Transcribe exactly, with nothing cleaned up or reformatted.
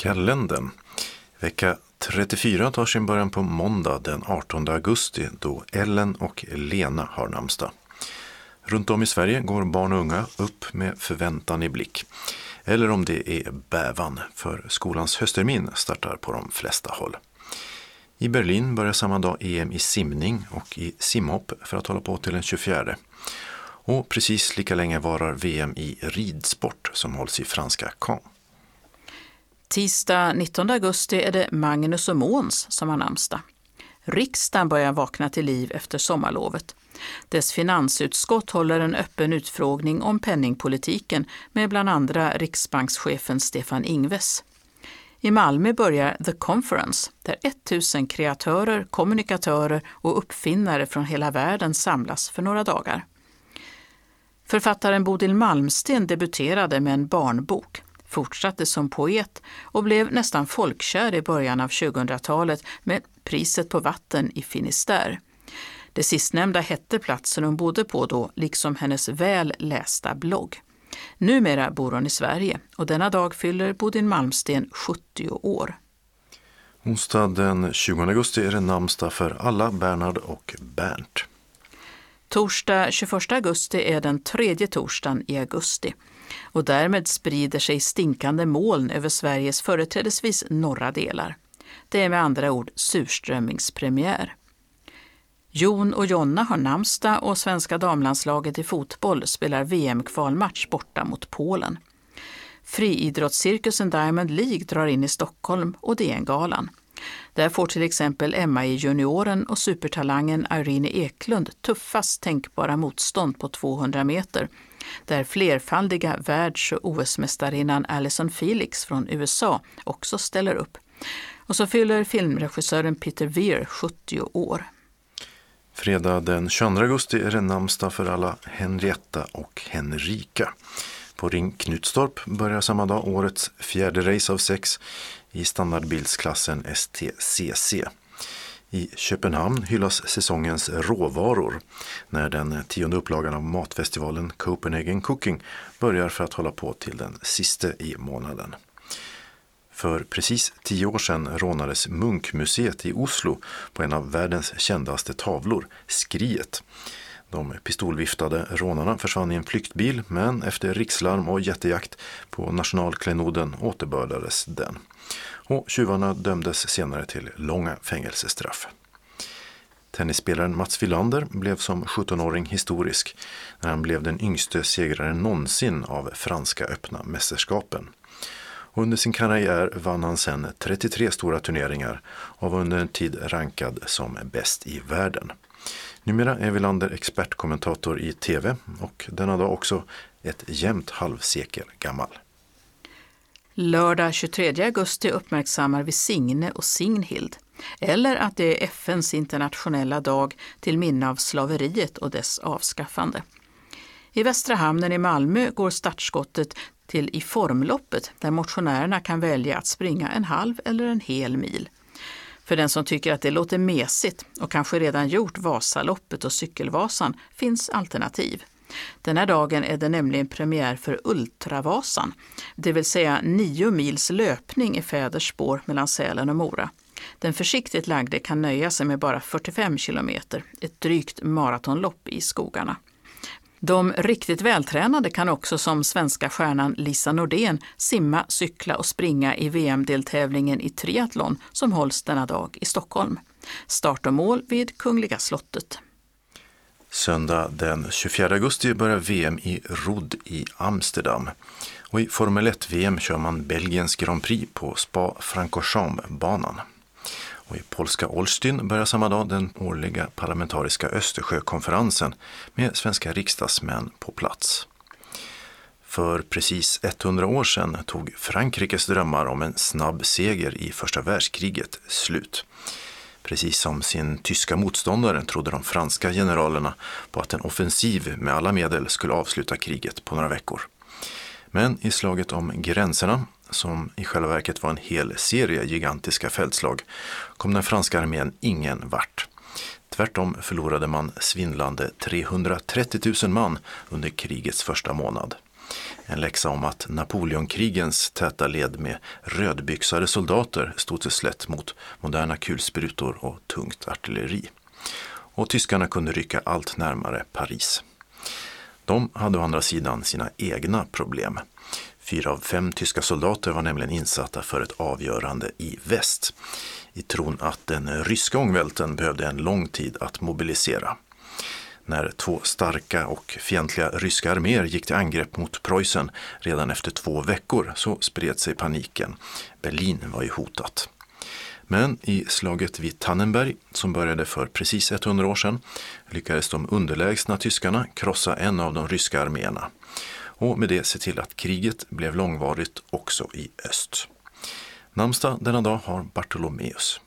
kalendern. Vecka trettiofyra tar sin början på måndag den artonde augusti då Ellen och Lena har namnsdag. Runt om i Sverige går barn och unga upp med förväntan i blick. Eller om det är bävan, för skolans hösttermin startar på de flesta håll. I Berlin börjar samma dag E M i simning och i simhopp för att hålla på till den tjugofjärde. Och precis lika länge varar V M i ridsport som hålls i franska Caen. Tisdag nittonde augusti är det Magnus och Måns som har namnsdag. Riksdagen börjar vakna till liv efter sommarlovet. Dess finansutskott håller en öppen utfrågning om penningpolitiken med bland andra riksbankschefen Stefan Ingves. I Malmö börjar The Conference, där tusen kreatörer, kommunikatörer och uppfinnare från hela världen samlas för några dagar. Författaren Bodil Malmsten debuterade med en barnbok, fortsatte som poet och blev nästan folkkär i början av tjugohundratalet med Priset på vatten i Finisterre. Det sistnämnda hette platsen hon bodde på då, liksom hennes väl lästa blogg. Numera bor hon i Sverige och denna dag fyller Bodil Malmsten sjuttio år. Onsdag den tjugonde augusti är det namnsdag för alla Bernhard och Bernt. Torsdag tjugoförsta augusti är den tredje torsdagen i augusti och därmed sprider sig stinkande moln över Sveriges företrädesvis norra delar. Det är med andra ord surströmmingspremiär. Jon och Jonna har namnsdag och svenska damlandslaget i fotboll spelar V M-kvalmatch borta mot Polen. Friidrottscirkusen Diamond League drar in i Stockholm och D N-galan. Där får till exempel Emma i junioren och supertalangen Irene Eklund tuffast tänkbara motstånd på tvåhundra meter, där flerfaldiga världs- och O S-mästarinnan Allyson Felix från U S A också ställer upp. Och så fyller filmregissören Peter Weir sjuttio år. Fredag den tjugoandra augusti är det namnsdag för alla Henrietta och Henrika. På Ring Knutstorp börjar samma dag årets fjärde race av sex i standardbilsklassen S T C C. I Köpenhamn hyllas säsongens råvaror när den tionde upplagan av matfestivalen Copenhagen Cooking börjar för att hålla på till den sista i månaden. För precis tio år sedan rånades Munkmuseet i Oslo på en av världens kändaste tavlor, Skriet. De pistolviftade rånarna försvann i en flyktbil, men efter rikslarm och jättejakt på nationalklenoden återbördades den. Och tjuvarna dömdes senare till långa fängelsestraff. Tennisspelaren Mats Wilander blev som sjuttonåring historisk när han blev den yngste segraren någonsin av franska öppna mästerskapen. Och under sin karriär vann han sedan trettiotre stora turneringar och var under en tid rankad som bäst i världen. Numera är Wilander expertkommentator i tv och denna dag också ett jämnt halvsekel gammal. Lördag tjugotredje augusti uppmärksammar vi Signe och Signhild, eller att det är F N:s internationella dag till minne av slaveriet och dess avskaffande. I Västra hamnen i Malmö går startskottet till i formloppet där motionärerna kan välja att springa en halv eller en hel mil. För den som tycker att det låter mesigt och kanske redan gjort Vasaloppet och Cykelvasan finns alternativ. Den här dagen är det nämligen premiär för Ultravasan, det vill säga nio mils löpning i fäders spår mellan Sälen och Mora. Den försiktigt lagde kan nöja sig med bara fyrtiofem kilometer, ett drygt maratonlopp i skogarna. De riktigt vältränade kan också som svenska stjärnan Lisa Nordén simma, cykla och springa i V M-deltävlingen i triathlon som hålls denna dag i Stockholm. Start och mål vid Kungliga slottet. Söndag den tjugofjärde augusti börjar V M i rodd i Amsterdam. Och i Formel ett-V M kör man Belgiens Grand Prix på Spa-Francorchamps-banan. Och i polska Olsztyn börjar samma dag den årliga parlamentariska Östersjökonferensen med svenska riksdagsmän på plats. För precis hundra år sedan tog Frankrikes drömmar om en snabb seger i första världskriget slut. Precis som sin tyska motståndare trodde de franska generalerna på att en offensiv med alla medel skulle avsluta kriget på några veckor. Men i slaget om gränserna, som i själva verket var en hel serie gigantiska fältslag, kom den franska armén ingen vart. Tvärtom förlorade man svindlande trehundratrettio tusen man under krigets första månad. En läxa om att Napoleonkrigens täta led med rödbyxade soldater stod sig slätt mot moderna kulsprutor och tungt artilleri. Och tyskarna kunde rycka allt närmare Paris. De hade å andra sidan sina egna problem. Fyra av fem tyska soldater var nämligen insatta för ett avgörande i väst, i tron att den ryska ångvälten behövde en lång tid att mobilisera. När två starka och fientliga ryska arméer gick till angrepp mot Preussen redan efter två veckor så spred sig paniken. Berlin var ju hotat. Men i slaget vid Tannenberg, som började för precis hundra år sedan, lyckades de underlägsna tyskarna krossa en av de ryska arméerna och med det se till att kriget blev långvarigt också i öst. Namnsdag denna dag har Bartolomeus.